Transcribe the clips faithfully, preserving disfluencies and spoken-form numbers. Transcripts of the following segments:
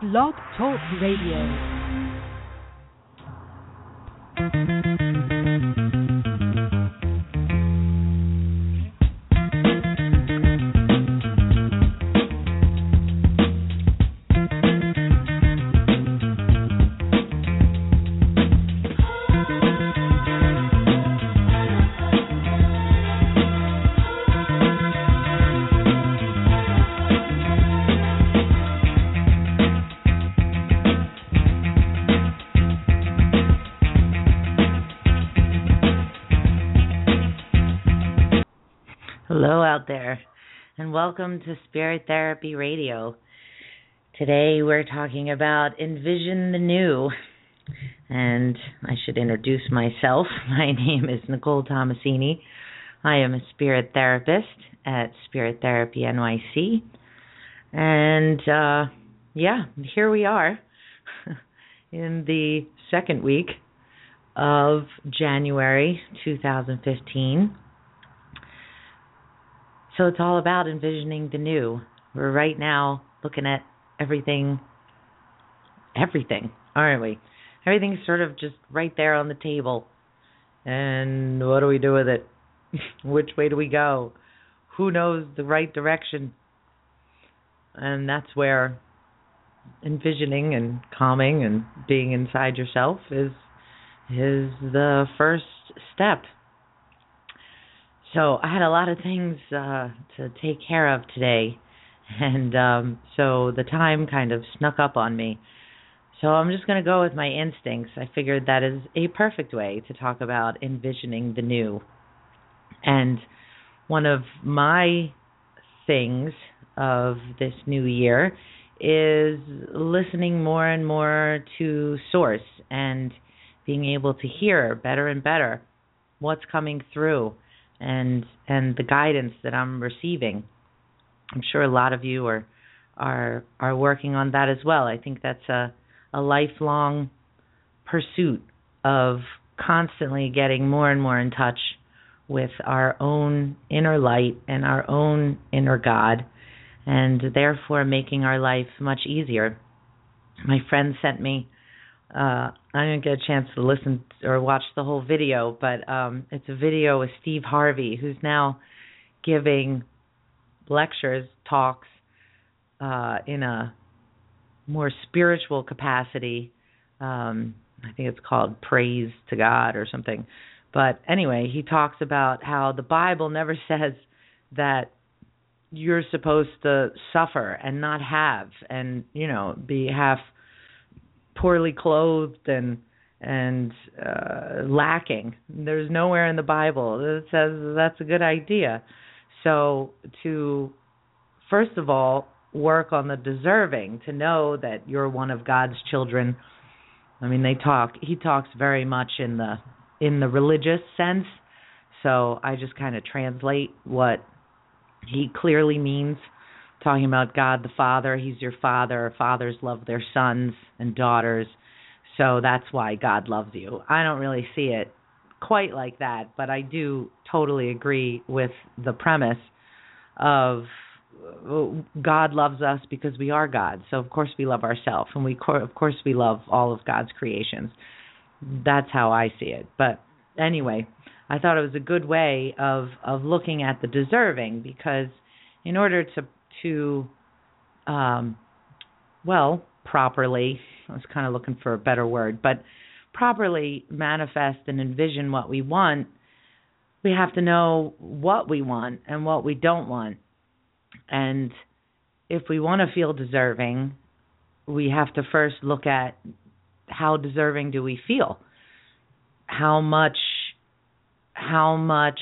Blog Talk Radio. Hello out there, and welcome to Spirit Therapy Radio. Today we're talking about Envision the New, and I should introduce myself. My name is Nicole Tomasini. I am a spirit therapist at Spirit Therapy N Y C, and uh, yeah, here we are in the second week of January two thousand fifteen. So it's all about envisioning the new. We're right now looking at everything, everything, aren't we? Everything's sort of just right there on the table. And what do we do with it? Which way do we go? Who knows the right direction? And that's where envisioning and calming and being inside yourself is is the first step. So I had a lot of things uh, to take care of today, and um, so the time kind of snuck up on me. So I'm just going to go with my instincts. I figured that is a perfect way to talk about envisioning the new. And one of my things of this new year is listening more and more to Source and being able to hear better and better what's coming through. And and the guidance that I'm receiving. I'm sure a lot of you are are are working on that as well. I think that's a a lifelong pursuit of constantly getting more and more in touch with our own inner light and our own inner God, and therefore making our life much easier. My friend sent me Uh, I didn't get a chance to listen or watch the whole video, but um, it's a video with Steve Harvey, who's now giving lectures, talks uh, in a more spiritual capacity. Um, I think it's called Praise to God or something. But anyway, he talks about how the Bible never says that you're supposed to suffer and not have and, you know, be half poorly clothed and and uh, lacking. There's nowhere in the Bible that says that's a good idea. So to, first of all, work on the deserving, to know that you're one of God's children. I mean, they talk, he talks very much in the in the religious sense, so I just kind of translate what he clearly means. Talking about God the Father, he's your father. Fathers love their sons and daughters, so that's why God loves you. I don't really see it quite like that, but I do totally agree with the premise of God loves us because we are God. So of course we love ourselves, and we of course we love all of God's creations. That's how I see it. But anyway, I thought it was a good way of of looking at the deserving, because in order to to, um, well, properly, I was kind of looking for a better word, but properly manifest and envision what we want, we have to know what we want and what we don't want. And if we want to feel deserving, we have to first look at how deserving do we feel? How much, how much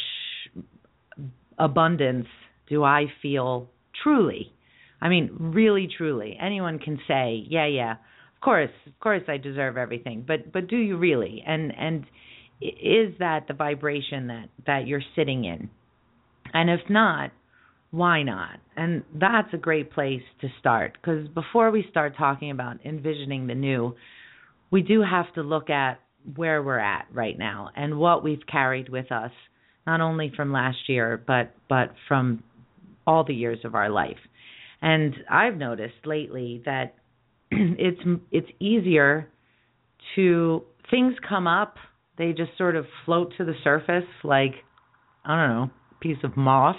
abundance do I feel truly? I mean, really, truly. Anyone can say, yeah, yeah, of course, of course I deserve everything. But but do you really? And and is that the vibration that, that you're sitting in? And if not, why not? And that's a great place to start, because before we start talking about envisioning the new, we do have to look at where we're at right now and what we've carried with us, not only from last year, but but from all the years of our life. And I've noticed lately that it's it's easier to, things come up, they just sort of float to the surface like, I don't know, a piece of moss.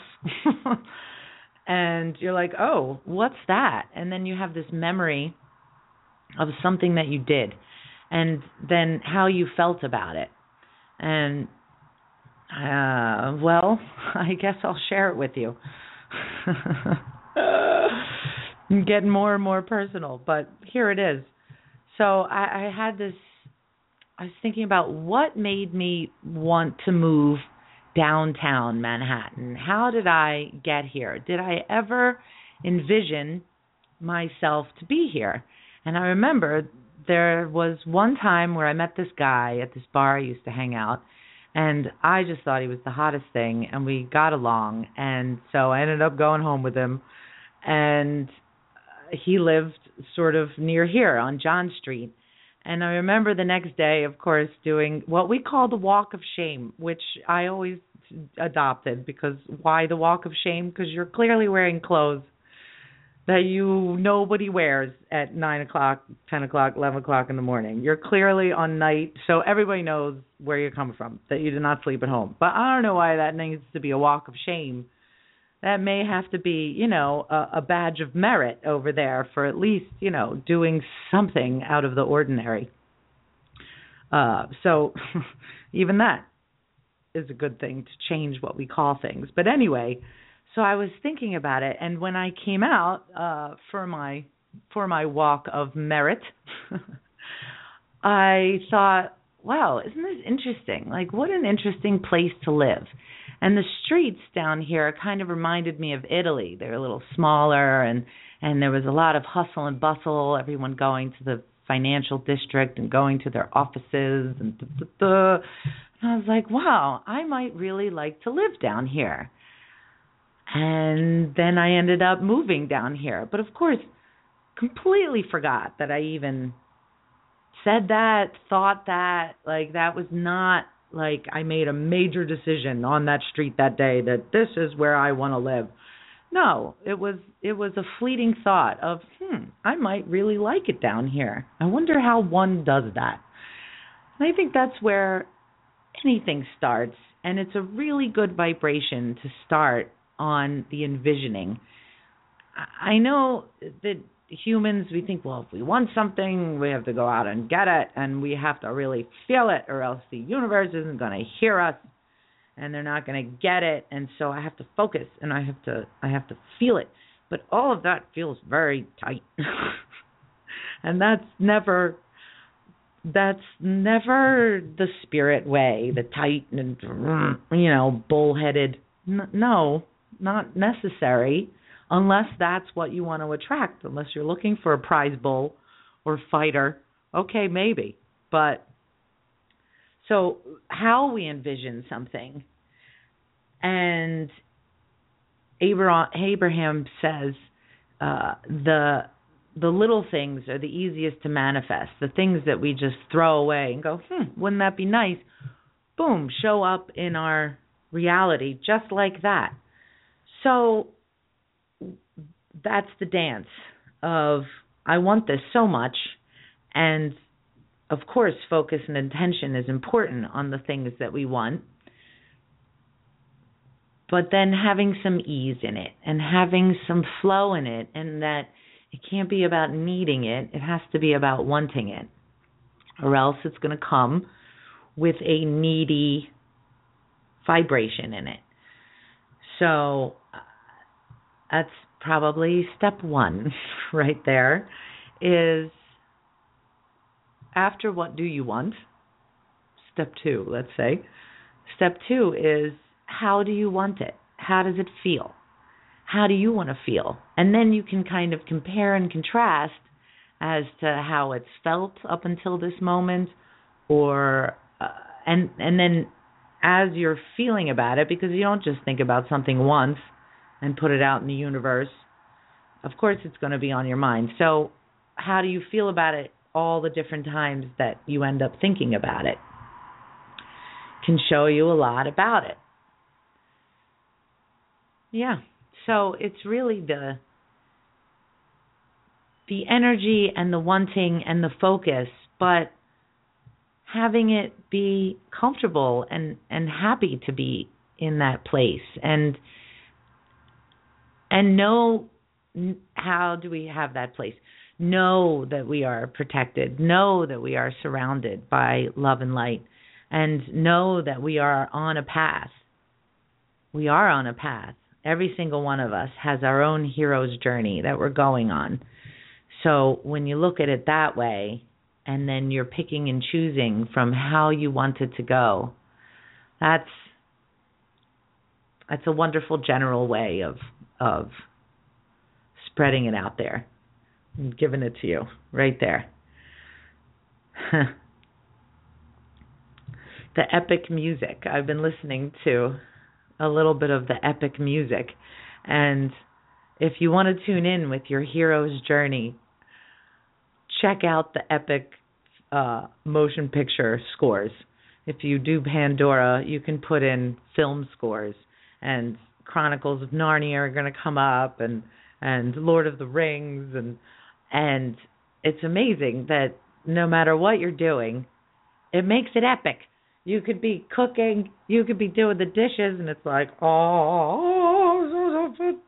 And you're like, oh, what's that? And then you have this memory of something that you did, and then how you felt about it. And, uh, well, I guess I'll share it with you. I'm getting more and more personal, but here it is. So I, I had this, I was thinking about what made me want to move downtown Manhattan. How did I get here? Did I ever envision myself to be here? And I remember there was one time where I met this guy at this bar I used to hang out, and I just thought he was the hottest thing, and we got along, and so I ended up going home with him, and he lived sort of near here on John Street. And I remember the next day, of course, doing what we call the walk of shame, which I always adopted, because why the walk of shame? Because you're clearly wearing clothes that you nobody wears at nine o'clock, ten o'clock, eleven o'clock in the morning. You're clearly on night, so everybody knows where you're coming from, that you did not sleep at home. But I don't know why that needs to be a walk of shame. That may have to be, you know, a, a badge of merit over there for at least, you know, doing something out of the ordinary. Uh, so even that is a good thing, to change what we call things. But anyway, so I was thinking about it, and when I came out uh, for my for my walk of merit, I thought, wow, isn't this interesting? Like, what an interesting place to live. And the streets down here kind of reminded me of Italy. They were a little smaller, and, and there was a lot of hustle and bustle, everyone going to the financial district and going to their offices. And, da, da, da. And I was like, wow, I might really like to live down here. And then I ended up moving down here. But, of course, completely forgot that I even said that, thought that. Like, that was not... Like, I made a major decision on that street that day that this is where I want to live. No, it was it was a fleeting thought of, hmm, I might really like it down here. I wonder how one does that. And I think that's where anything starts, and it's a really good vibration to start on the envisioning. I know that humans, we think, well, if we want something, we have to go out and get it, and we have to really feel it, or else the universe isn't going to hear us, and they're not going to get it, and so I have to focus, and I have to, I have to feel it. But all of that feels very tight, and that's never, that's never the spirit way, the tight and, you know, bullheaded. No, not necessary. Unless that's what you want to attract, unless you're looking for a prize bull or fighter, okay, maybe. But so how we envision something, and Abraham, Abraham says uh, the the little things are the easiest to manifest. The things that we just throw away and go, hmm, wouldn't that be nice? Boom, show up in our reality just like that. So that's the dance of, I want this so much, and of course focus and intention is important on the things that we want, but then having some ease in it and having some flow in it, and that it can't be about needing it, it has to be about wanting it, or else it's going to come with a needy vibration in it. So that's probably step one right there, is after what do you want? Step two, let's say. Step two is, how do you want it? How does it feel? How do you want to feel? And then you can kind of compare and contrast as to how it's felt up until this moment, or uh, and and then as you're feeling about it, because you don't just think about something once and put it out in the universe. Of course it's going to be on your mind. So how do you feel about it all the different times that you end up thinking about it? Can show you a lot about it. Yeah. So it's really the the energy and the wanting and the focus, but having it be comfortable and, and happy to be in that place, and and know how do we have that place. Know that we are protected. Know that we are surrounded by love and light, and know that we are on a path. We are on a path. Every single one of us has our own hero's journey that we're going on. So when you look at it that way, and then you're picking and choosing from how you want it to go, that's that's a wonderful general way of of spreading it out there and giving it to you right there. The epic music. I've been listening to a little bit of the epic music, and if you want to tune in with your hero's journey, check out the epic uh, motion picture scores. If you do Pandora, you can put in film scores, and Chronicles of Narnia are going to come up, and, and Lord of the Rings, and and it's amazing that no matter what you're doing, it makes it epic. You could be cooking, you could be doing the dishes, and it's like, oh,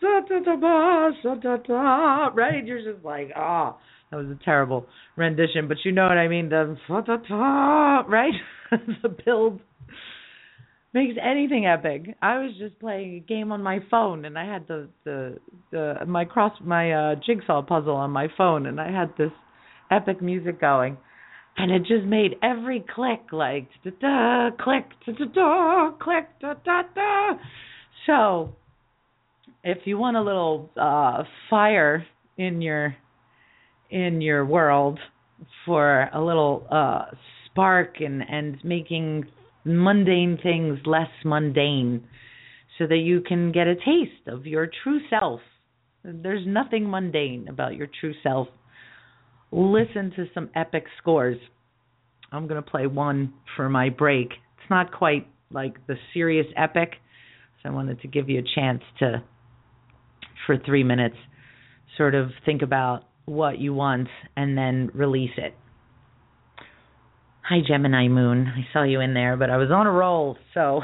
right? You're just like, oh, that was a terrible rendition, but you know what I mean? The right? The build makes anything epic. I was just playing a game on my phone, and I had the the, the my cross my uh, jigsaw puzzle on my phone, and I had this epic music going. And it just made every click like da da click da da da click da da da. So, if you want a little uh, fire in your in your world for a little uh, spark and and making mundane things less mundane, so that you can get a taste of your true self. There's nothing mundane about your true self. Listen to some epic scores. I'm going to play one for my break. It's not quite like the serious epic, so I wanted to give you a chance to, for three minutes, sort of think about what you want and then release it. Hi, Gemini Moon. I saw you in there, but I was on a roll, so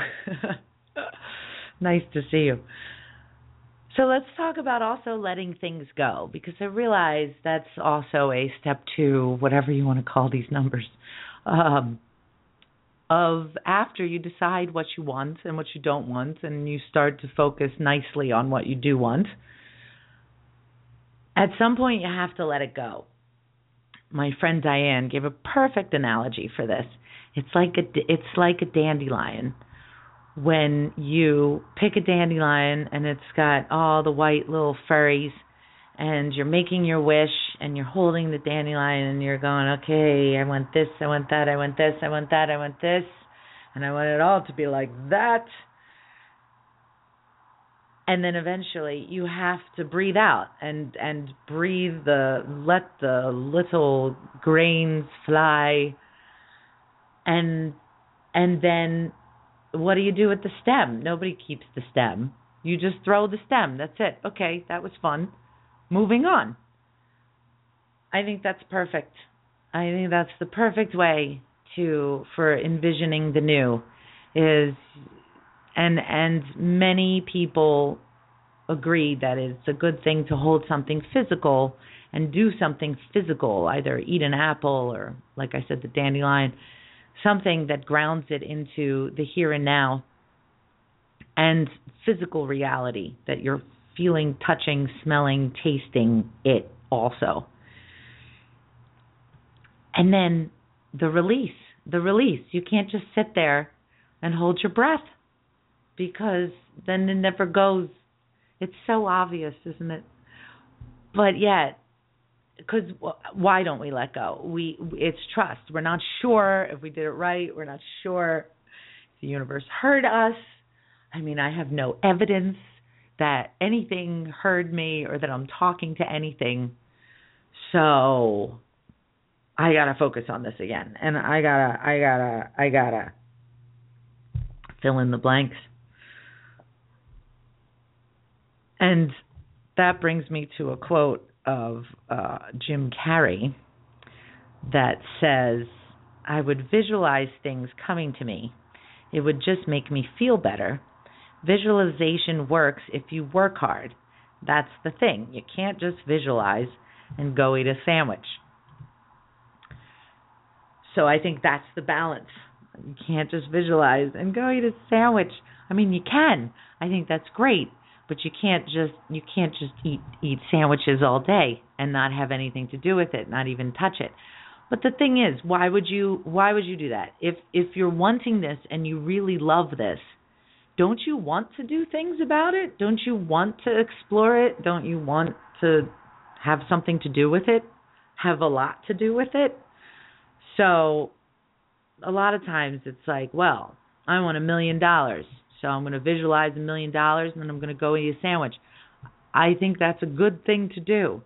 nice to see you. So let's talk about also letting things go, because I realize that's also a step two, whatever you want to call these numbers, um, of after you decide what you want and what you don't want, and you start to focus nicely on what you do want. At some point, you have to let it go. My friend Diane gave a perfect analogy for this. It's like a, it's like a dandelion. When you pick a dandelion and it's got all the white little furries, and you're making your wish and you're holding the dandelion and you're going, okay, I want this, I want that, I want this, I want that, I want this, and I want it all to be like that. And then eventually you have to breathe out and, and breathe the, let the little grains fly, and and then what do you do with the stem? Nobody keeps the stem. You just throw the stem. That's it. Okay, that was fun. Moving on. I think that's perfect. I think that's the perfect way to for envisioning the new is, and and many people agree that it's a good thing to hold something physical and do something physical, either eat an apple or, like I said, the dandelion, something that grounds it into the here and now and physical reality, that you're feeling, touching, smelling, tasting it also. And then the release, the release. You can't just sit there and hold your breath, because then it never goes. It's so obvious, isn't it? But yet, because why don't we let go? We it's trust. We're not sure if we did it right. We're not sure if the universe heard us. I mean, I have no evidence that anything heard me or that I'm talking to anything. So I gotta focus on this again, and I gotta, I gotta, I gotta fill in the blanks. And that brings me to a quote of uh, Jim Carrey that says, I would visualize things coming to me. It would just make me feel better. Visualization works if you work hard. That's the thing. You can't just visualize and go eat a sandwich. So I think that's the balance. You can't just visualize and go eat a sandwich. I mean, you can. I think that's great, but you can't just you can't just eat eat sandwiches all day and not have anything to do with it, not even touch it. But the thing is, why would you why would you do that? If if you're wanting this and you really love this, don't you want to do things about it? Don't you want to explore it? Don't you want to have something to do with it? Have a lot to do with it? So a lot of times it's like, well, I want a million dollars, so I'm going to visualize a million dollars and then I'm going to go eat a sandwich. I think that's a good thing to do.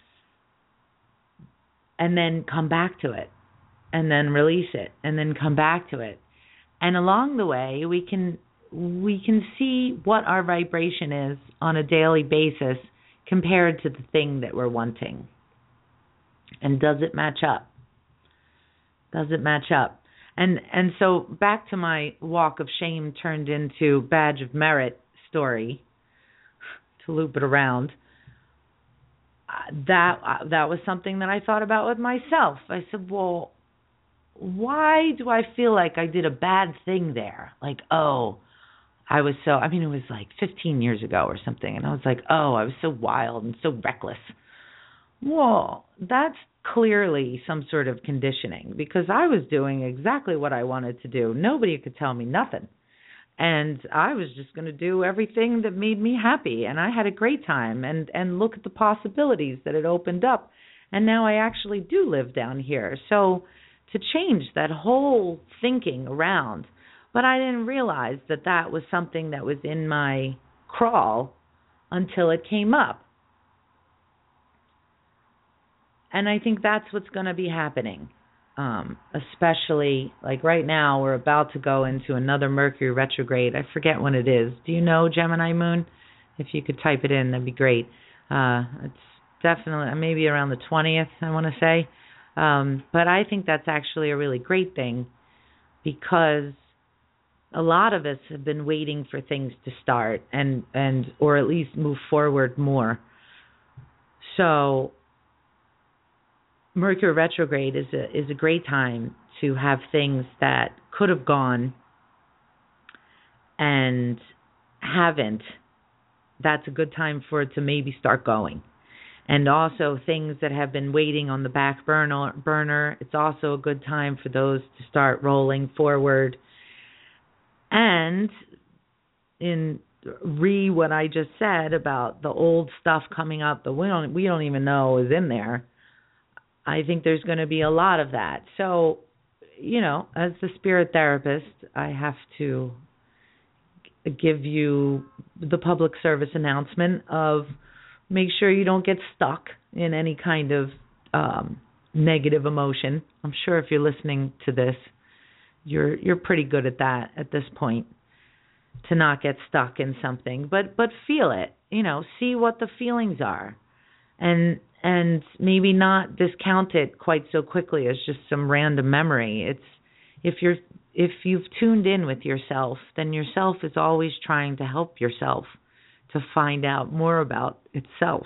And then come back to it, and then release it, and then come back to it. And along the way, we can we can see what our vibration is on a daily basis compared to the thing that we're wanting. And does it match up? Does it match up? And and so back to my walk of shame turned into badge of merit story, to loop it around. That that was something that I thought about with myself. I said, well, why do I feel like I did a bad thing there? Like, oh, I was so, I mean, it was like fifteen years ago or something. And I was like, oh, I was so wild and so reckless. Well, that's clearly some sort of conditioning, because I was doing exactly what I wanted to do. Nobody could tell me nothing. And I was just going to do everything that made me happy. And I had a great time, and, and look at the possibilities that it opened up. And now I actually do live down here. So to change that whole thinking around, but I didn't realize that that was something that was in my crawl until it came up. And I think that's what's going to be happening. Um, especially like right now, we're about to go into another Mercury retrograde. I forget when it is. Do you know, Gemini Moon? If you could type it in, that'd be great. Uh, it's definitely maybe around the twentieth, I want to say. Um, but I think that's actually a really great thing, because a lot of us have been waiting for things to start and, and or at least move forward more. So Mercury retrograde is a is a great time to have things that could have gone and haven't. That's a good time for it to maybe start going. And also things that have been waiting on the back burner, burner, it's also a good time for those to start rolling forward. And in re what I just said about the old stuff coming up that we don't we don't even know is in there, I think there's going to be a lot of that. So, you know, as the spirit therapist, I have to give you the public service announcement of make sure you don't get stuck in any kind of um, negative emotion. I'm sure if you're listening to this, you're you're pretty good at that at this point, to not get stuck in something, but but feel it. You know, see what the feelings are, and and maybe not discount it quite so quickly as just some random memory. It's if you're if you've tuned in with yourself, then yourself is always trying to help yourself to find out more about itself.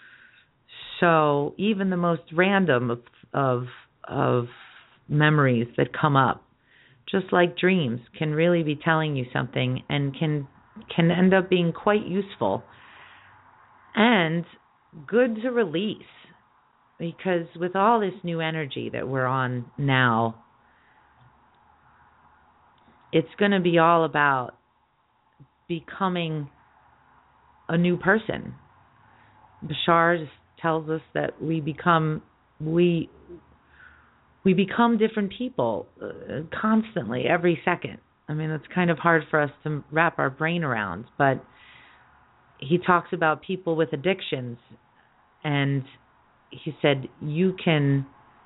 So even the most random of of, of memories that come up, just like dreams, can really be telling you something and can can end up being quite useful and good to release, because with all this new energy that we're on now, it's going to be all about becoming a new person. Bashar tells us that we become we we become different people uh, constantly, every second. I mean, it's kind of hard for us to wrap our brain around, but he talks about people with addictions, and he said you can,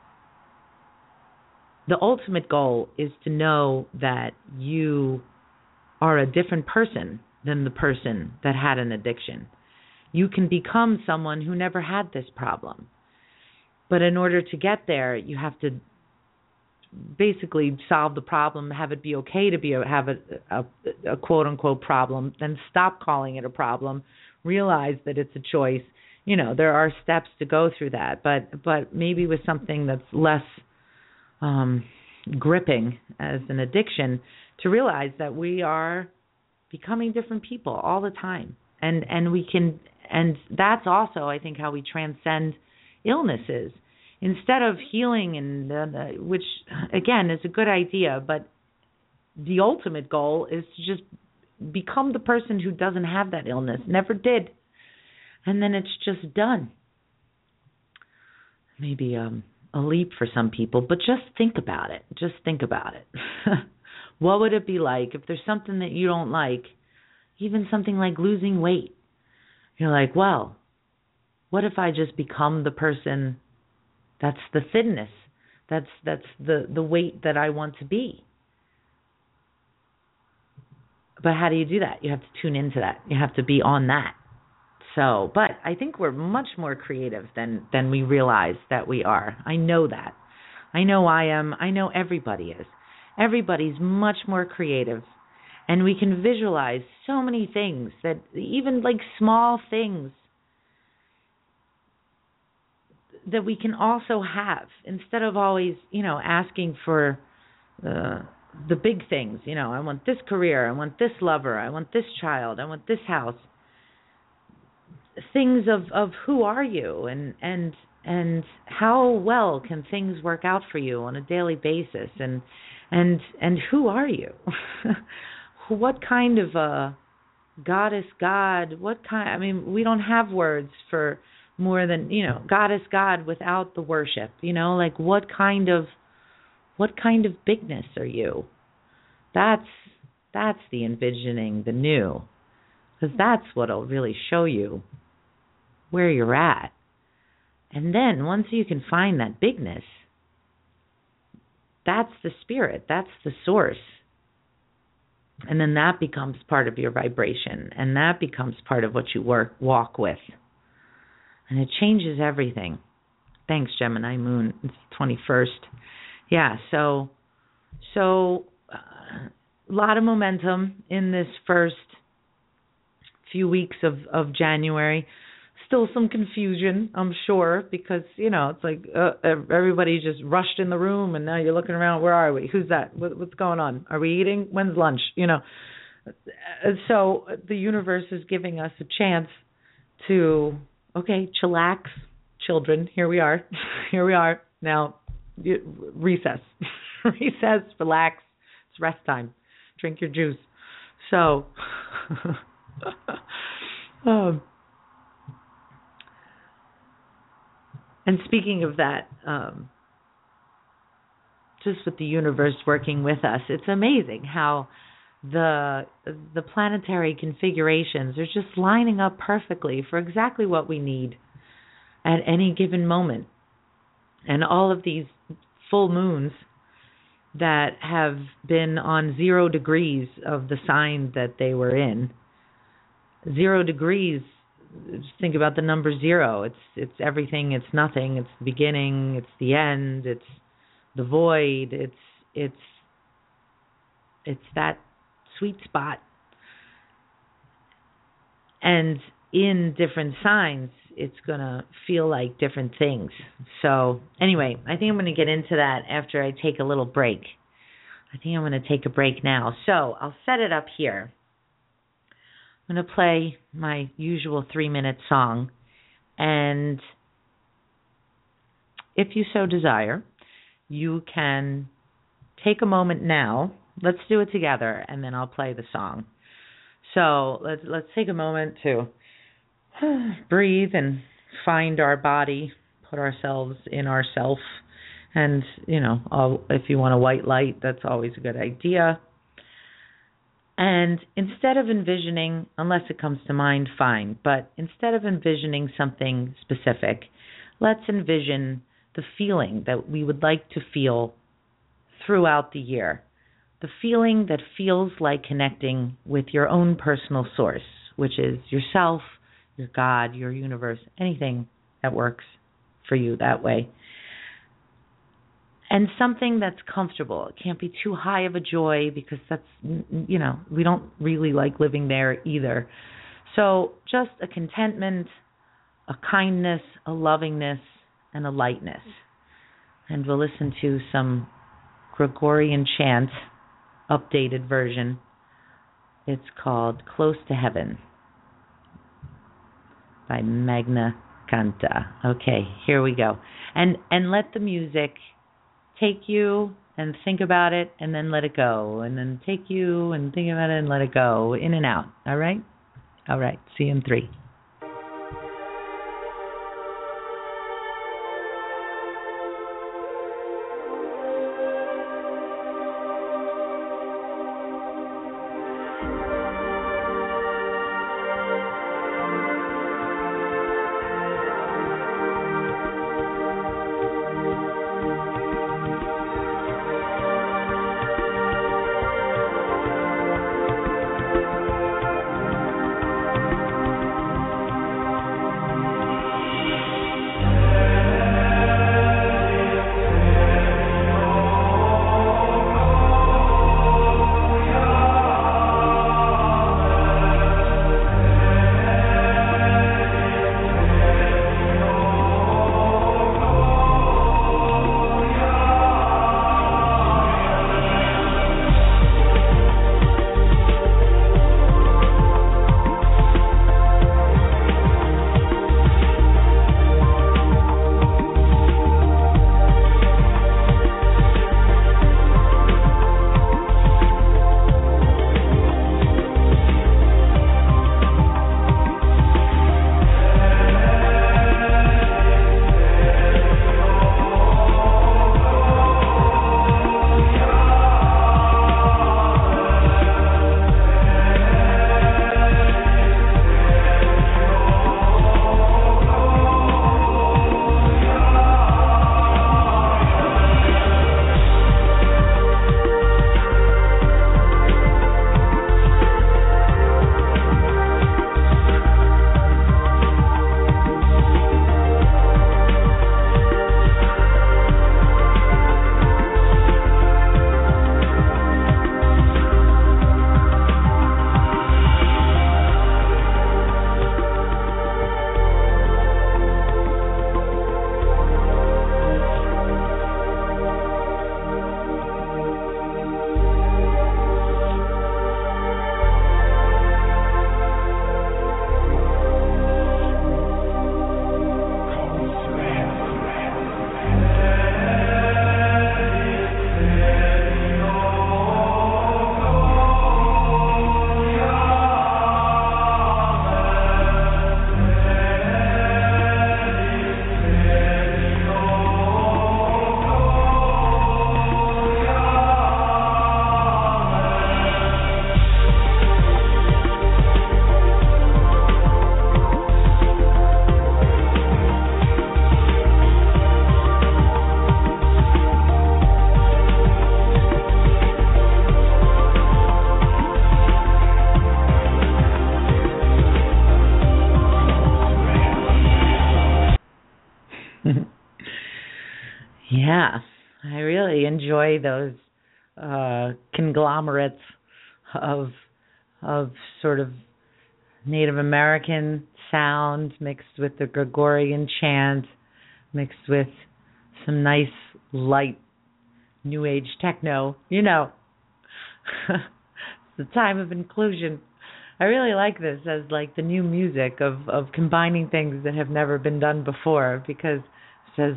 the ultimate goal is to know that you are a different person than the person that had an addiction. you can become someone who never had this problem. But in order to get there, you have to basically solve the problem, have it be okay to be a, have a, a, a quote-unquote problem, then stop calling it a problem, realize that it's a choice. You know, there are steps to go through that, but but maybe with something that's less um, gripping as an addiction, to realize that we are becoming different people all the time. And and we can, and that's also, I think, how we transcend illnesses. Instead of healing, and uh, which, again, is a good idea, but the ultimate goal is to just become the person who doesn't have that illness, never did, and then it's just done. Maybe um, a leap for some people, but just think about it. Just think about it. What would it be like if there's something that you don't like, even something like losing weight? You're like, well, what if I just become the person that's the thinness, that's that's the, the weight that I want to be? But how do you do that? You have to tune into that. You have to be on that. So, but I think we're much more creative than, than we realize that we are. I know that. I know I am. I know everybody is. Everybody's much more creative. And we can visualize so many things, that even like small things that we can also have, instead of always, you know, asking for uh, the big things. You know, I want this career, I want this lover, I want this child, I want this house. Things of, of who are you, and, and and how well can things work out for you on a daily basis, and and and who are you? What kind of a goddess, God? What kind? I mean, we don't have words for more than, you know, goddess, God without the worship. You know, like what kind of what kind of bigness are you? That's that's the envisioning the new, because that's what'll really show you where you're at. And then once you can find that bigness, that's the spirit, that's the source. And then that becomes part of your vibration, and that becomes part of what you work walk with. And it changes everything. Thanks, Gemini Moon. It's the twenty-first. Yeah, so so uh, a lot of momentum in this first few weeks of, of January. Still some confusion, I'm sure, because, you know, it's like uh, everybody just rushed in the room, and now you're looking around, where are we? Who's that? What, what's going on? Are we eating? When's lunch? You know. So the universe is giving us a chance to, okay, chillax, children. Here we are. Here we are. Now, recess. Recess, relax. It's rest time. Drink your juice. So, um, and speaking of that, um, just with the universe working with us, it's amazing how the the planetary configurations are just lining up perfectly for exactly what we need at any given moment. And all of these full moons that have been on zero degrees of the sign that they were in. Zero degrees, just think about the number zero. It's it's everything, it's nothing, it's the beginning, it's the end, it's the void, it's it's it's that sweet spot. And in different signs, it's going to feel like different things. So anyway, I think I'm going to get into that after I take a little break. I think I'm going to take a break now. So I'll set it up here. I'm going to play my usual three-minute song. And if you so desire, you can take a moment now. Let's do it together, and then I'll play the song. So let's let's take a moment to breathe and find our body, put ourselves in ourself. And, you know, I'll, if you want a white light, that's always a good idea. And instead of envisioning, unless it comes to mind, fine, but instead of envisioning something specific, let's envision the feeling that we would like to feel throughout the year. The feeling that feels like connecting with your own personal source, which is yourself, your God, your universe, anything that works for you that way. And something that's comfortable. It can't be too high of a joy because that's, you know, we don't really like living there either. So just a contentment, a kindness, a lovingness, and a lightness. And we'll listen to some Gregorian chant, updated version. It's called Close to Heaven by Magna Canta. Okay, here we go. And and let the music take you and think about it and then let it go. And then take you and think about it and let it go. In and out. All right? All right. See you in three. Yeah, I really enjoy those uh, conglomerates of of sort of Native American sound mixed with the Gregorian chant, mixed with some nice light New Age techno. You know, it's the time of inclusion. I really like this as like the new music of, of combining things that have never been done before, because it says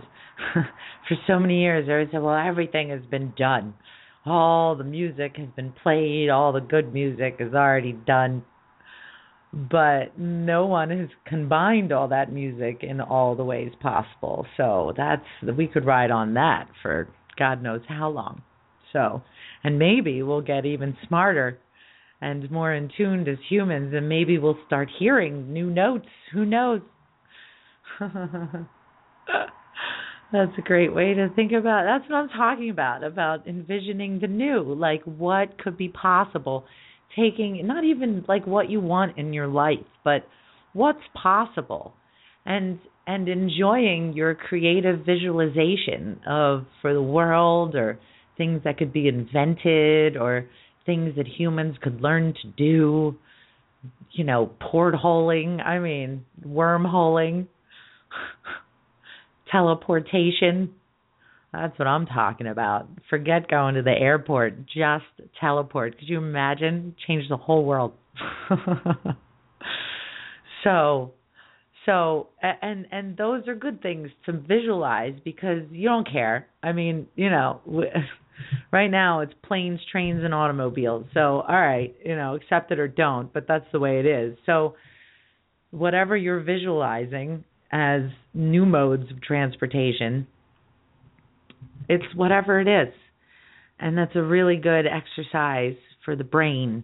for so many years I said, well, everything has been done. All the music has been played, all the good music is already done. But no one has combined all that music in all the ways possible. So that's, we could ride on that for God knows how long. So, and maybe we'll get even smarter and more in tune as humans, and maybe we'll start hearing new notes. Who knows? That's a great way to think about it. That's what I'm talking about, about envisioning the new, like what could be possible, taking not even like what you want in your life, but what's possible, and and enjoying your creative visualization of for the world, or things that could be invented, or things that humans could learn to do. You know, portholing, I mean, wormholing, teleportation. That's what I'm talking about. Forget going to the airport. Just teleport. Could you imagine? Change the whole world. so, so, and and those are good things to visualize because you don't care. I mean, you know, right now it's planes, trains, and automobiles. So, all right, you know, accept it or don't, but that's the way it is. So, whatever you're visualizing as new modes of transportation, it's whatever it is. And that's a really good exercise for the brain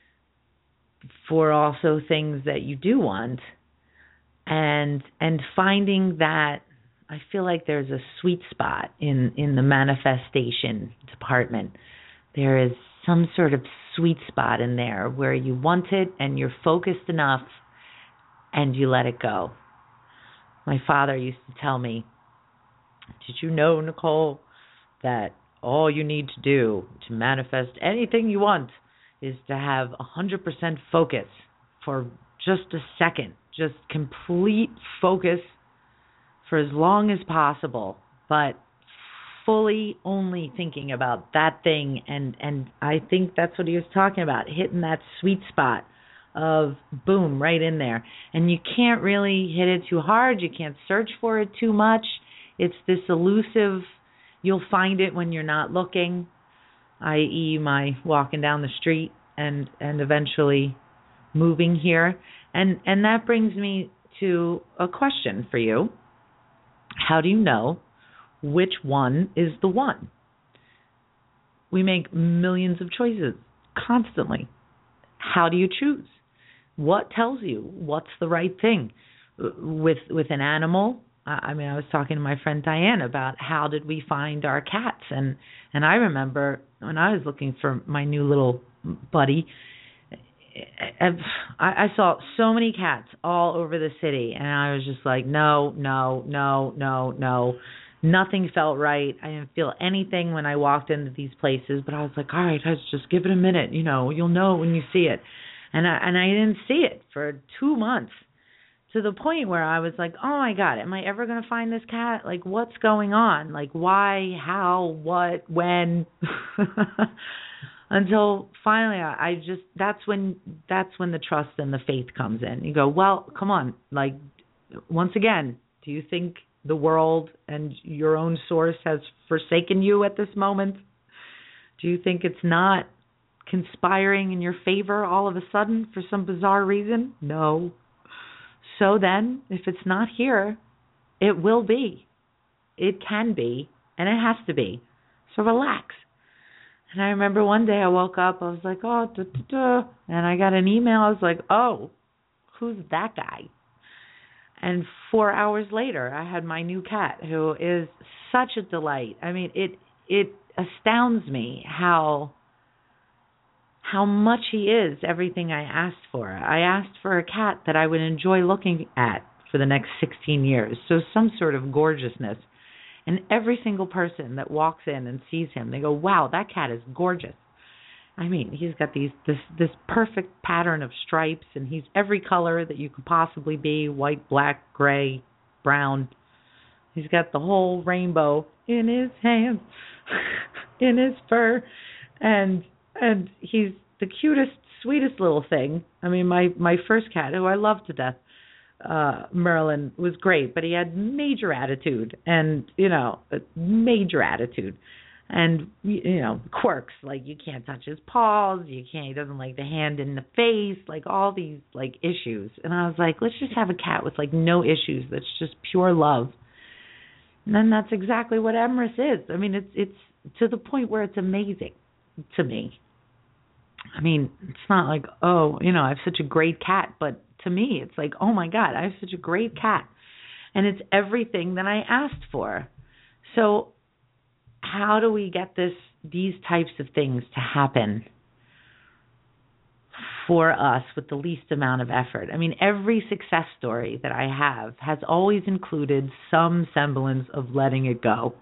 for also things that you do want. And and finding that, I feel like there's a sweet spot in, in the manifestation department. There is some sort of sweet spot in there where you want it and you're focused enough and you let it go. My father used to tell me, did you know, Nicole, that all you need to do to manifest anything you want is to have one hundred percent focus for just a second. Just complete focus for as long as possible, but fully only thinking about that thing. And, and I think that's what he was talking about, hitting that sweet spot of boom, right in there. And you can't really hit it too hard. You can't search for it too much. It's this elusive, you'll find it when you're not looking, that is my walking down the street and, and eventually moving here. And and that brings me to a question for you. How do you know which one is the one? We make millions of choices constantly. How do you choose? What tells you what's the right thing? With with an animal, I mean, I was talking to my friend Diane about how did we find our cats, and and I remember when I was looking for my new little buddy, I, I saw so many cats all over the city, and I was just like, no, no, no, no, no. Nothing felt right. I didn't feel anything when I walked into these places, but I was like, all right, let's just give it a minute. You know, you'll know when you see it. And I, and I didn't see it for two months to the point where I was like, oh, my God, am I ever going to find this cat? Like, what's going on? Like, why, how, what, when? Until finally, I just, that's when, that's when the trust and the faith comes in. You go, well, come on. Like, once again, do you think the world and your own source has forsaken you at this moment? Do you think it's not conspiring in your favor all of a sudden for some bizarre reason? No. So then, if it's not here, it will be. It can be, and it has to be. So relax. And I remember one day I woke up, I was like, oh, da, da, da. And I got an email, I was like, oh, who's that guy? And four hours later, I had my new cat, who is such a delight. I mean, it it astounds me how how much he is everything I asked for. I asked for a cat that I would enjoy looking at for the next sixteen years, so some sort of gorgeousness. And every single person that walks in and sees him, they go, wow, that cat is gorgeous. I mean, he's got these this this perfect pattern of stripes, and he's every color that you could possibly be, white, black, gray, brown. He's got the whole rainbow in his hands, in his fur, and and he's the cutest, sweetest little thing. I mean, my, my first cat, who I love to death, uh, Merlin, was great, but he had major attitude, and, you know, major attitude. And, you know, quirks, like you can't touch his paws, you can't, he doesn't like the hand in the face, like all these, like, issues. And I was like, let's just have a cat with, like, no issues, that's just pure love. And then that's exactly what Emrys is. I mean, it's it's to the point where it's amazing to me. I mean, it's not like, oh, you know, I have such a great cat, but to me, it's like, oh, my God, I have such a great cat. And it's everything that I asked for. So how do we get this these types of things to happen for us with the least amount of effort. I mean, every success story that I have has always included some semblance of letting it go.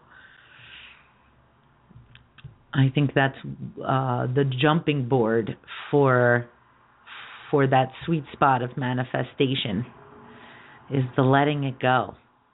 I think that's uh, the jumping board for for that sweet spot of manifestation, is the letting it go,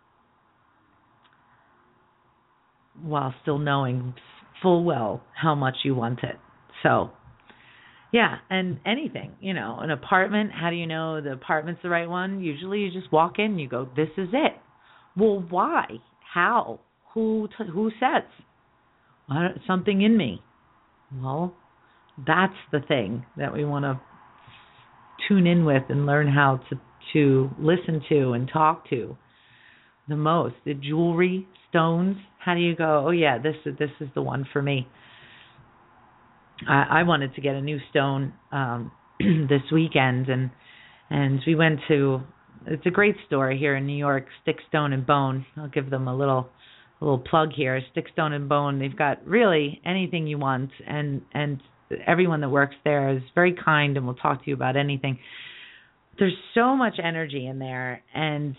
while still knowing full well how much you want it. So, yeah, and anything, you know, an apartment, how do you know the apartment's the right one? Usually you just walk in and you go, this is it. Well, why? How? Who t- who says? What, something in me. Well, that's the thing that we want to tune in with and learn how to, to listen to and talk to the most. The jewelry, stones, how do you go, oh yeah, this is this is the one for me. I, I wanted to get a new stone um, this weekend, and and we went to, it's a great store here in New York, Stick, Stone and Bone. I'll give them a little a little plug here. Stick, Stone and Bone. They've got really anything you want, and and everyone that works there is very kind and will talk to you about anything. There's so much energy in there, and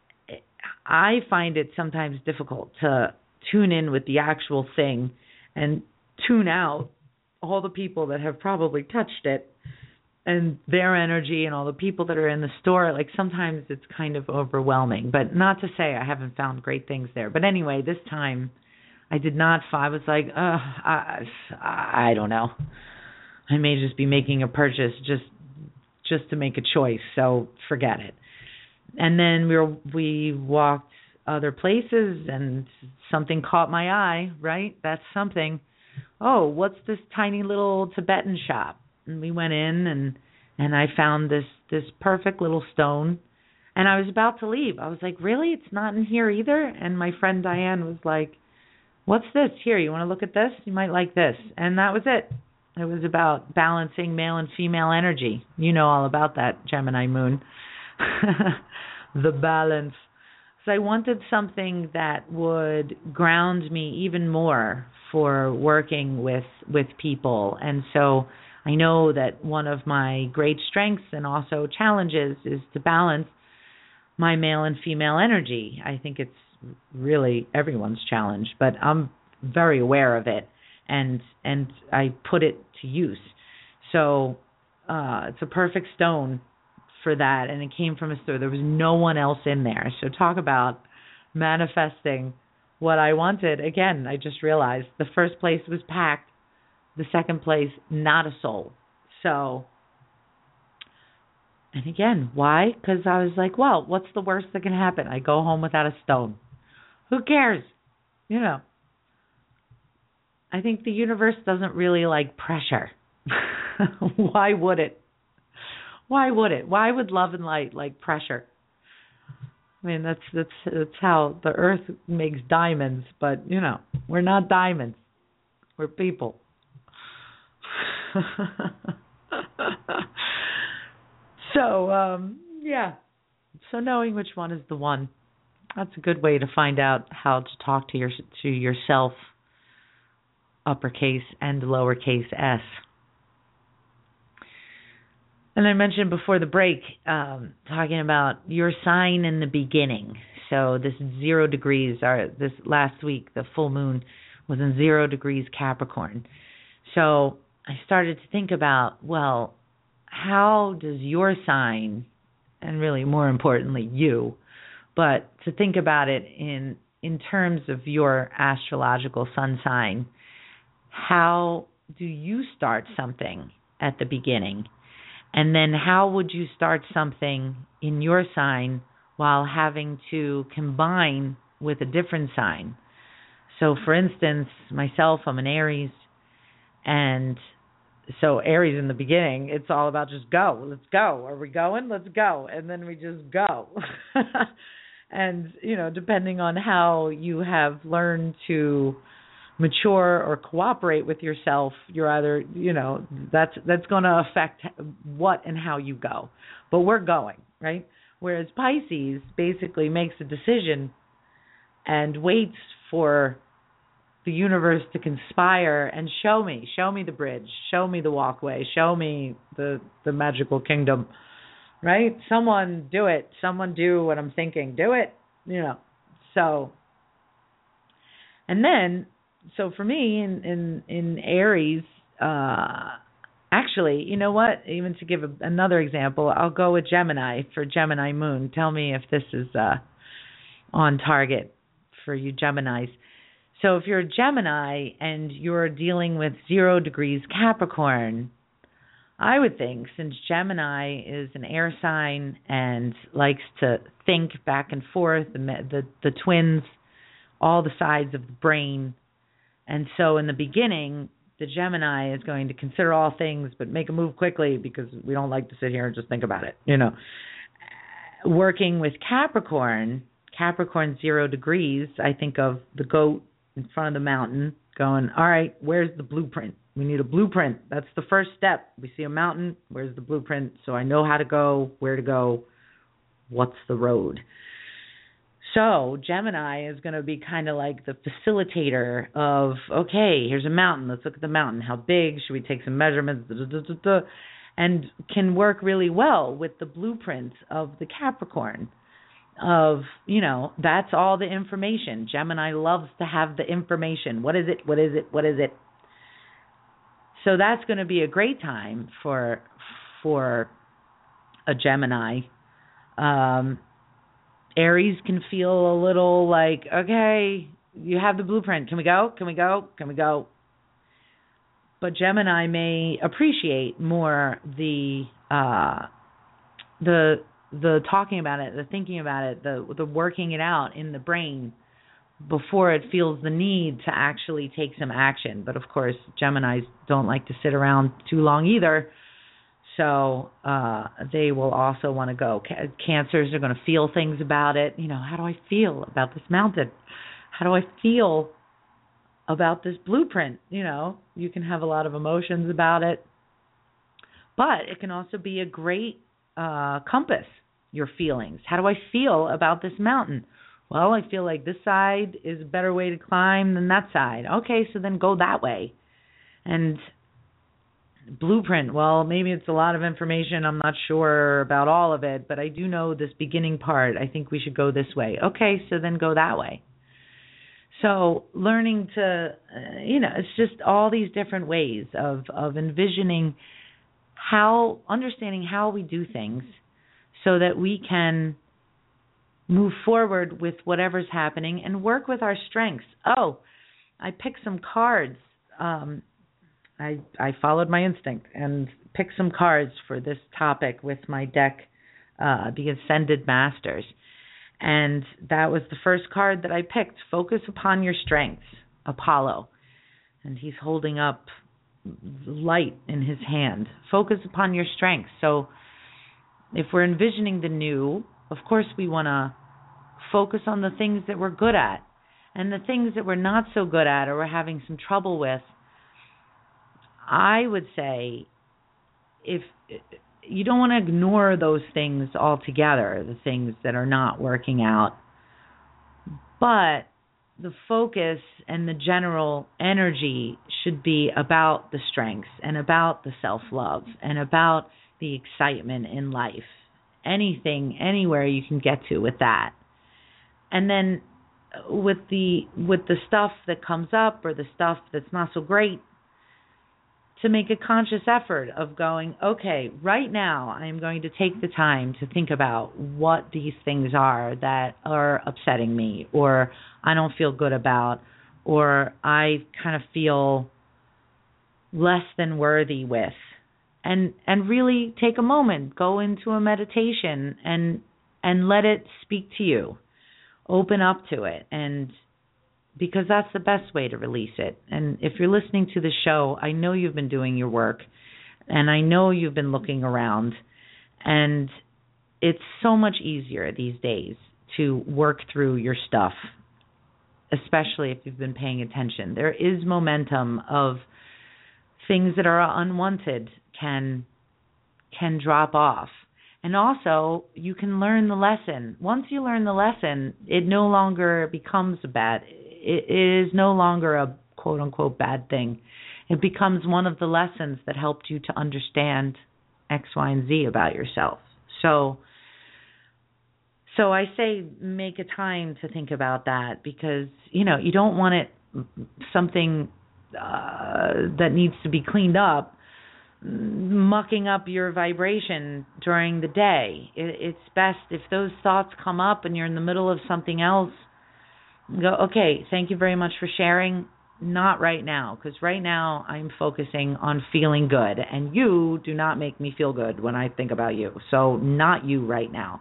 I find it sometimes difficult to tune in with the actual thing and tune out all the people that have probably touched it and their energy and all the people that are in the store. Like, sometimes it's kind of overwhelming, but not to say I haven't found great things there. But anyway, this time I did not find, I was like, uh, I, I don't know. I may just be making a purchase just just to make a choice, so forget it. And then we were, we walked other places, and something caught my eye, right? That's something. Oh, what's this tiny little Tibetan shop? And we went in, and and I found this this perfect little stone, and I was about to leave. I was like, really? It's not in here either? And my friend Diane was like, what's this? Here, you want to look at this? You might like this. And that was it. It was about balancing male and female energy. You know all about that, Gemini moon. The balance. So I wanted something that would ground me even more for working with with people. And so I know that one of my great strengths and also challenges is to balance my male and female energy. I think it's really everyone's challenge, but I'm very aware of it, and and I put it to use. So uh, it's a perfect stone for that, and it came from a store. There was no one else in there. So talk about manifesting what I wanted. Again, I just realized the first place was packed. The second place, not a soul. So, and again, why? Because I was like, well, what's the worst that can happen? I go home without a stone. Who cares? You know. I think the universe doesn't really like pressure. Why would it? Why would it? Why would love and light like pressure? I mean, that's that's that's how the earth makes diamonds, but you know, we're not diamonds. We're people. So, um, yeah. So knowing which one is the one, that's a good way to find out how to talk to your to yourself, uppercase and lowercase s. And I mentioned before the break, um, talking about your sign in the beginning. So this zero degrees, or this last week, the full moon was in zero degrees Capricorn. So I started to think about, well, how does your sign, and really more importantly you, but to think about it in in terms of your astrological sun sign, how do you start something at the beginning? And then how would you start something in your sign while having to combine with a different sign? So for instance, myself, I'm an Aries, and so Aries in the beginning, it's all about just go. Let's go. Are we going? Let's go. And then we just go. And, you know, depending on how you have learned to mature or cooperate with yourself, you're either, you know, that's that's going to affect what and how you go. But we're going, right? Whereas Pisces basically makes a decision and waits for the universe to conspire and show me, show me the bridge, show me the walkway, show me the the magical kingdom, right? Someone do it. Someone do what I'm thinking. Do it, you know. So, and then, so for me in in, in Aries, uh, actually, you know what? Even to give a, another example, I'll go with Gemini for Gemini moon. Tell me if this is uh, on target for you Geminis. So if you're a Gemini and you're dealing with zero degrees Capricorn, I would think, since Gemini is an air sign and likes to think back and forth, the, the the twins, all the sides of the brain, and so in the beginning, the Gemini is going to consider all things but make a move quickly because we don't like to sit here and just think about it, you know. Working with Capricorn, Capricorn zero degrees, I think of the goat in front of the mountain going, all right, where's the blueprint? We need a blueprint. That's the first step. We see a mountain. Where's the blueprint? So I know how to go, where to go, what's the road. So Gemini is going to be kind of like the facilitator of, okay, here's a mountain. Let's look at the mountain. How big? Should we take some measurements? Da, da, da, da, and can work really well with the blueprint of the Capricorn. Of, you know, that's all the information. Gemini loves to have the information. What is it? What is it? What is it? So that's going to be a great time for for a Gemini. Um, Aries can feel a little like, okay, you have the blueprint. Can we go? Can we go? Can we go? But Gemini may appreciate more the uh, the the talking about it, the thinking about it, the the working it out in the brain before it feels the need to actually take some action. But of course, Geminis don't like to sit around too long either, so uh, they will also want to go. Cancers are going to feel things about it. You know, how do I feel about this mountain? How do I feel about this blueprint? You know, you can have a lot of emotions about it, but it can also be a great uh, compass. Your feelings. How do I feel about this mountain? Well, I feel like this side is a better way to climb than that side. Okay, so then go that way. And blueprint, well, maybe it's a lot of information. I'm not sure about all of it, but I do know this beginning part. I think we should go this way. Okay, so then go that way. So learning to, uh, you know, it's just all these different ways of, of envisioning how, understanding how we do things, so that we can move forward with whatever's happening and work with our strengths. Oh, I picked some cards. Um, I I followed my instinct and picked some cards for this topic with my deck, uh, the Ascended Masters. And that was the first card that I picked. Focus upon your strengths, Apollo. And he's holding up light in his hand. Focus upon your strengths. So if we're envisioning the new, of course we want to focus on the things that we're good at. And the things that we're not so good at or we're having some trouble with, I would say if you don't want to ignore those things altogether, the things that are not working out. But the focus and the general energy should be about the strengths and about the self-love and about the excitement in life. Anything, anywhere you can get to with that. And then with the with the stuff that comes up or the stuff that's not so great, to make a conscious effort of going, okay, right now I am going to take the time to think about what these things are that are upsetting me or I don't feel good about or I kind of feel less than worthy with. And and really take a moment, go into a meditation and and let it speak to you. Open up to it, and because that's the best way to release it. And if you're listening to the show, I know you've been doing your work, and I know you've been looking around, and it's so much easier these days to work through your stuff, especially if you've been paying attention. There is momentum of things that are unwanted can can drop off. And also, you can learn the lesson. Once you learn the lesson, it no longer becomes bad. it is no longer a quote-unquote bad thing. It becomes one of the lessons that helped you to understand X, Y, and Z about yourself. So, so I say make a time to think about that, because, you know, you don't want it something uh, that needs to be cleaned up, mucking up your vibration during the day. It, it's best if those thoughts come up and you're in the middle of something else, go, okay, thank you very much for sharing. Not right now, because right now I'm focusing on feeling good, and you do not make me feel good when I think about you. So not you right now.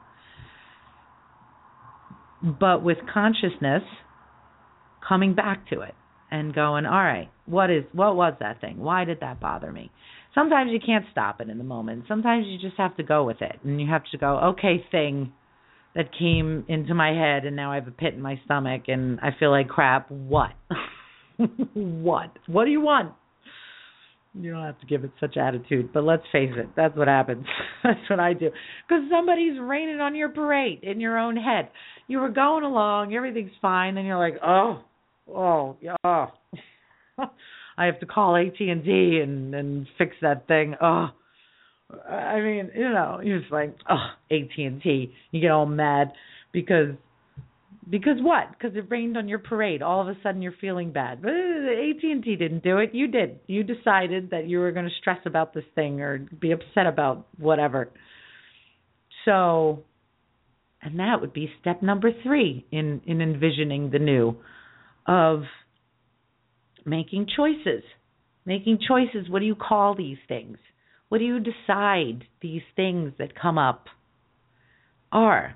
But with consciousness, coming back to it and going, all right, what is what was that thing? Why did that bother me? Sometimes you can't stop it in the moment. Sometimes you just have to go with it, and you have to go, okay, thing that came into my head, and now I have a pit in my stomach, and I feel like crap. What? What? What do you want? You don't have to give it such attitude, but let's face it, that's what happens. That's what I do. Because somebody's raining on your parade in your own head. You were going along, everything's fine, then you're like, oh, oh, yeah, oh. I have to call A T and T and, and fix that thing. Oh, I mean, you know, you're just like, oh, A T and T. You get all mad because Because what? Because it rained on your parade. All of a sudden you're feeling bad. But A T and T didn't do it. You did. You decided that you were going to stress about this thing or be upset about whatever. So, and that would be step number three in, in envisioning the new, of making choices. Making choices. What do you call these things? What do you decide these things that come up are?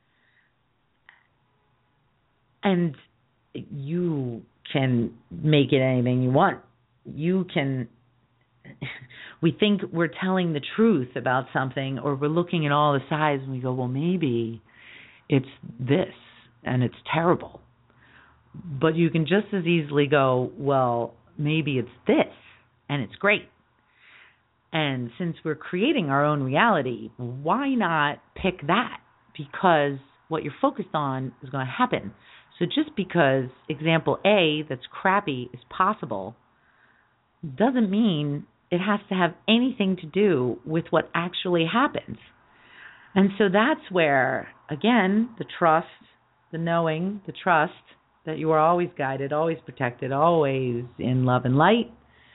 And you can make it anything you want. You can, we think we're telling the truth about something, or we're looking at all the sides and we go, well, maybe it's this and it's terrible. But you can just as easily go, well, maybe it's this and it's great. And since we're creating our own reality, why not pick that? Because what you're focused on is going to happen. So just because example A that's crappy is possible doesn't mean it has to have anything to do with what actually happens. And so that's where, again, the trust, the knowing, the trust that you are always guided, always protected, always in love and light.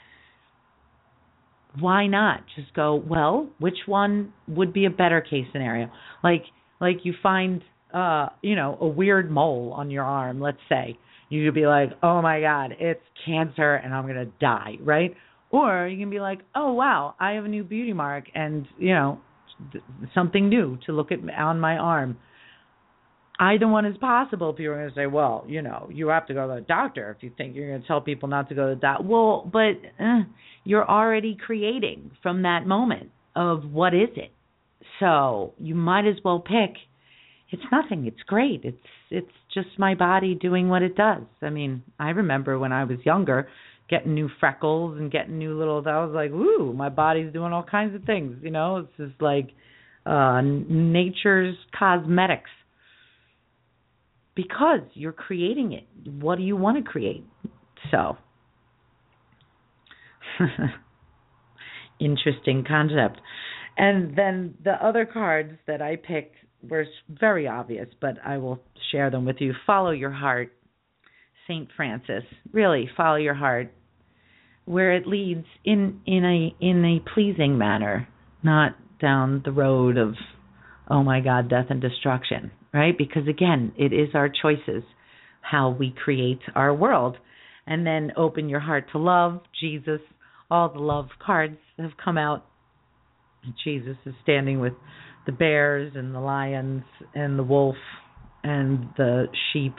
Why not just go, well, which one would be a better case scenario? Like, like you find Uh, you know, a weird mole on your arm, let's say, you could be like, oh my God, it's cancer and I'm going to die, right? Or you can be like, oh wow, I have a new beauty mark and, you know, something new to look at on my arm. Either one is possible. People are going to say, well, you know, you have to go to the doctor if you think you're going to tell people not to go to the doctor. Well, but uh, you're already creating from that moment of what is it. So you might as well pick, it's nothing. It's great. It's it's just my body doing what it does. I mean, I remember when I was younger, getting new freckles and getting new little, I was like, ooh, my body's doing all kinds of things. You know, it's just like uh, nature's cosmetics. Because you're creating it. What do you want to create? So, interesting concept. And then the other cards that I picked were very obvious, but I will share them with you. Follow your heart, Saint Francis. Really, follow your heart, where it leads in in a in a pleasing manner, not down the road of, oh my God, death and destruction, right? Because again, it is our choices, how we create our world. And then open your heart to love, Jesus, all the love cards that have come out. Jesus is standing with the bears and the lions and the wolf and the sheep.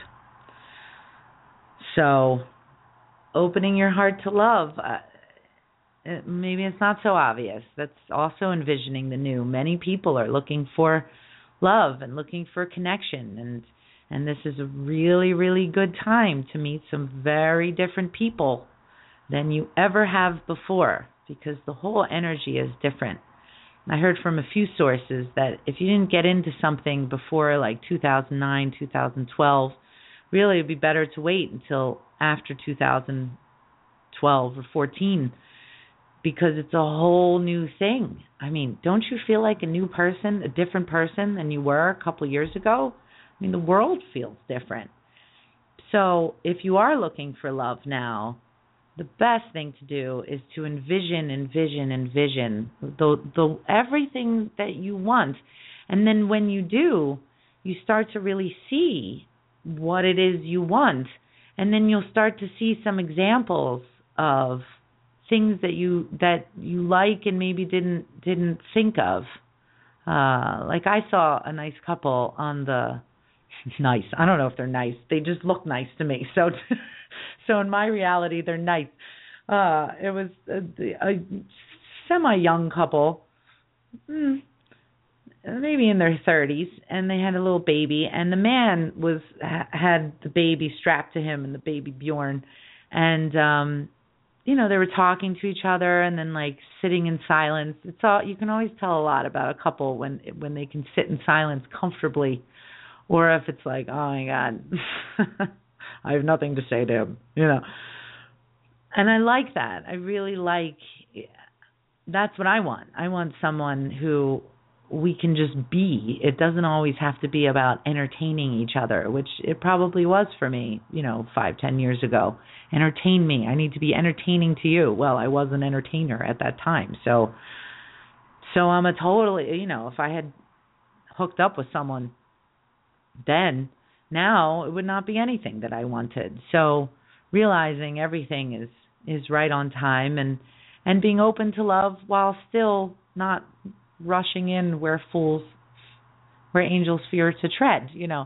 So opening your heart to love, uh, it, maybe it's not so obvious. That's also envisioning the new. Many people are looking for love and looking for connection, and and this is a really, really good time to meet some very different people than you ever have before, because the whole energy is different. I heard from a few sources that if you didn't get into something before like two thousand nine, two thousand twelve, really it'd be better to wait until after two thousand twelve or fourteen, because it's a whole new thing. I mean, don't you feel like a new person, a different person than you were a couple of years ago? I mean, the world feels different. So if you are looking for love now, the best thing to do is to envision, envision, envision the, the everything that you want. And then when you do, you start to really see what it is you want. And then you'll start to see some examples of things that you that you like and maybe didn't didn't think of. Uh, like I saw a nice couple on the nice. I don't know if they're nice. They just look nice to me. So, so in my reality, they're nice. Uh, it was a, a semi-young couple, maybe in their thirties, and they had a little baby. And the man was had the baby strapped to him, and the baby Bjorn, and um, you know, they were talking to each other, and then like sitting in silence. It's all you can always tell a lot about a couple when when they can sit in silence comfortably. Or if it's like, oh, my God, I have nothing to say to him, you know. And I like that. I really like, that's what I want. I want someone who we can just be. It doesn't always have to be about entertaining each other, which it probably was for me, you know, five, ten years ago. Entertain me. I need to be entertaining to you. Well, I was an entertainer at that time. So, so I'm a totally, you know, if I had hooked up with someone then, now it would not be anything that I wanted. So realizing everything is, is right on time, and, and being open to love while still not rushing in where fools, where angels fear to tread, you know,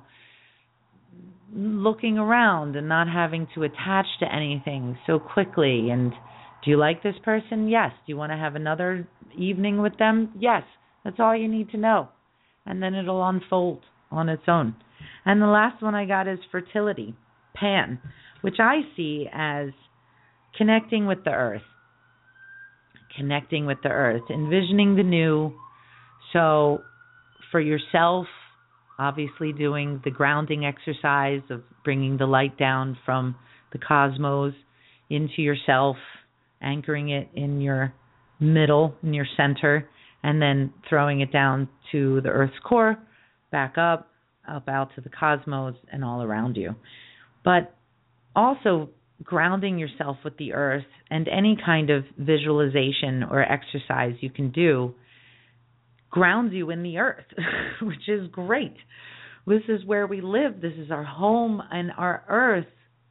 looking around and not having to attach to anything so quickly. And do you like this person? Yes. Do you want to have another evening with them? Yes. That's all you need to know. And then it'll unfold on its own. And the last one I got is fertility, Pan, which I see as connecting with the earth, connecting with the earth, envisioning the new. So for yourself, obviously doing the grounding exercise of bringing the light down from the cosmos into yourself, anchoring it in your middle, in your center, and then throwing it down to the earth's core, back up, up out to the cosmos and all around you. But also grounding yourself with the earth, and any kind of visualization or exercise you can do grounds you in the earth, which is great. This is where we live. This is our home, and our earth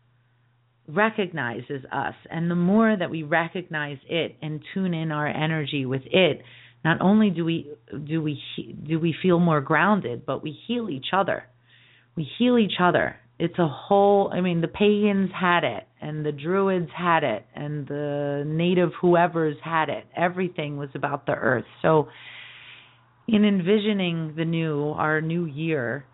recognizes us. And the more that we recognize it and tune in our energy with it, not only do we do we do we feel more grounded, but we heal each other. We heal each other. It's a whole, I mean, the pagans had it, and the druids had it, and the native whoever's had it. Everything was about the earth. So in envisioning the new, our new year,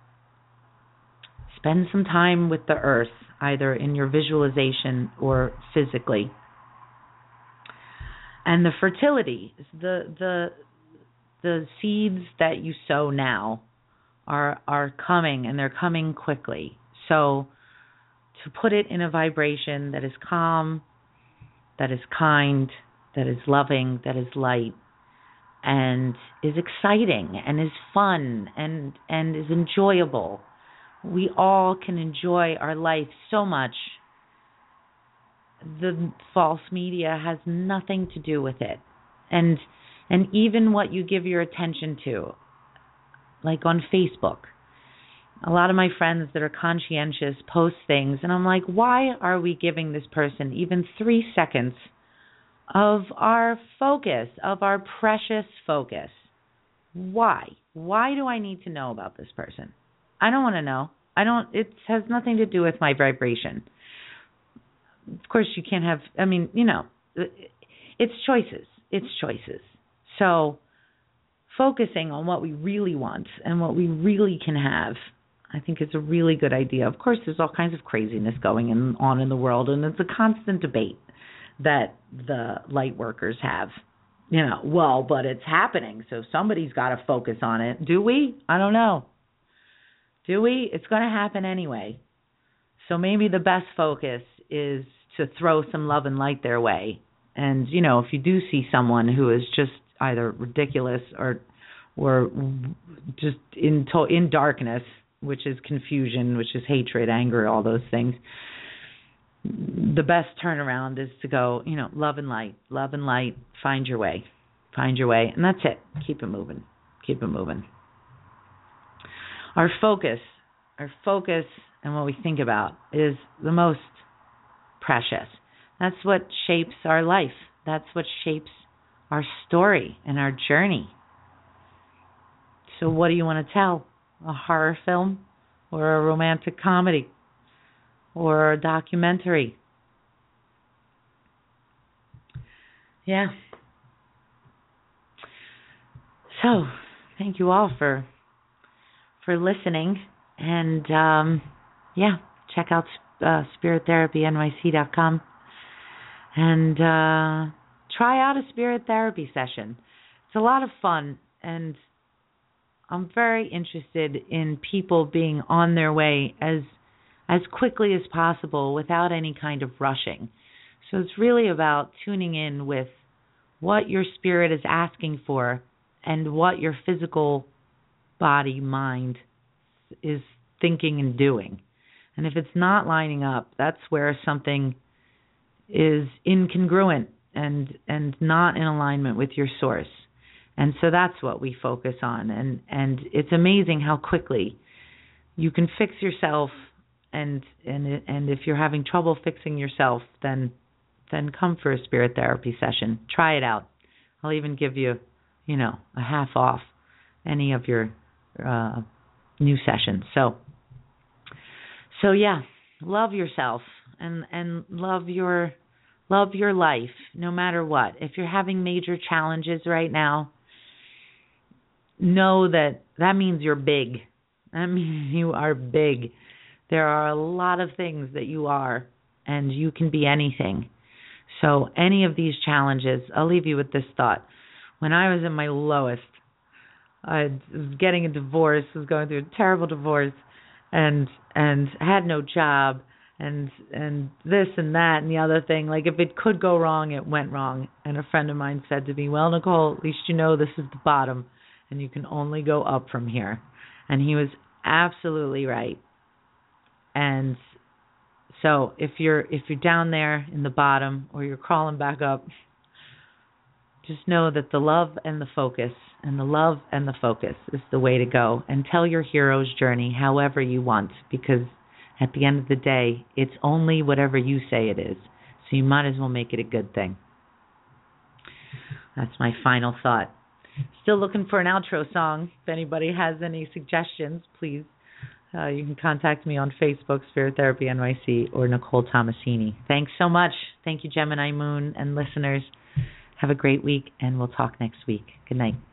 spend some time with the earth, either in your visualization or physically. And the fertility, the the the seeds that you sow now are are coming, and they're coming quickly. So to put it in a vibration that is calm, that is kind, that is loving, that is light, and is exciting and is fun and and is enjoyable. We all can enjoy our life so much. The false media has nothing to do with it. And and even what you give your attention to, like on Facebook. A lot of my friends that are conscientious post things, and I'm like, why are we giving this person even three seconds of our focus, of our precious focus? Why? Why do I need to know about this person? I don't want to know. I don't, it has nothing to do with my vibration. Of course, you can't have, I mean, you know, it's choices. It's choices. So focusing on what we really want and what we really can have, I think it's a really good idea. Of course, there's all kinds of craziness going in, on in the world, and it's a constant debate that the light workers have. You know, well, but it's happening, so somebody's got to focus on it. Do we? I don't know. Do we? It's going to happen anyway. So maybe the best focus is to throw some love and light their way. And, you know, if you do see someone who is just either ridiculous or or just in to- in darkness, which is confusion, which is hatred, anger, all those things, the best turnaround is to go, you know, love and light, love and light, find your way, find your way, and that's it. Keep it moving, keep it moving. Our focus, our focus and what we think about is the most precious. That's what shapes our life. That's what shapes our story and our journey. So what do you want to tell? A horror film or a romantic comedy or a documentary? Yeah. So, thank you all for for listening, and um, yeah, check out uh, spirit therapy N Y C dot com and uh, try out a spirit therapy session. It's a lot of fun, and I'm very interested in people being on their way as as quickly as possible without any kind of rushing. So it's really about tuning in with what your spirit is asking for and what your physical body, mind is thinking and doing. And if it's not lining up, that's where something is incongruent and and not in alignment with your source. And so that's what we focus on. And, and it's amazing how quickly you can fix yourself. And and and if you're having trouble fixing yourself, then then come for a spirit therapy session. Try it out. I'll even give you, you know, a half off any of your uh, new sessions. So so yeah, love yourself and and love your love your life, no matter what. If you're having major challenges right now, know that that means you're big. That means you are big. There are a lot of things that you are, and you can be anything. So any of these challenges, I'll leave you with this thought. When I was at my lowest, I was getting a divorce, was going through a terrible divorce, and and had no job, and and this and that and the other thing. Like, if it could go wrong, it went wrong. And a friend of mine said to me, well, Nicole, at least you know this is the bottom, and you can only go up from here. And he was absolutely right. And so if you're if you're down there in the bottom or you're crawling back up, just know that the love and the focus and the love and the focus is the way to go. And tell your hero's journey however you want, because at the end of the day, it's only whatever you say it is. So you might as well make it a good thing. That's my final thought. Still looking for an outro song. If anybody has any suggestions, please. Uh, you can contact me on Facebook, Spirit Therapy N Y C, or Nicole Tomasini. Thanks so much. Thank you, Gemini Moon and listeners. Have a great week, and we'll talk next week. Good night.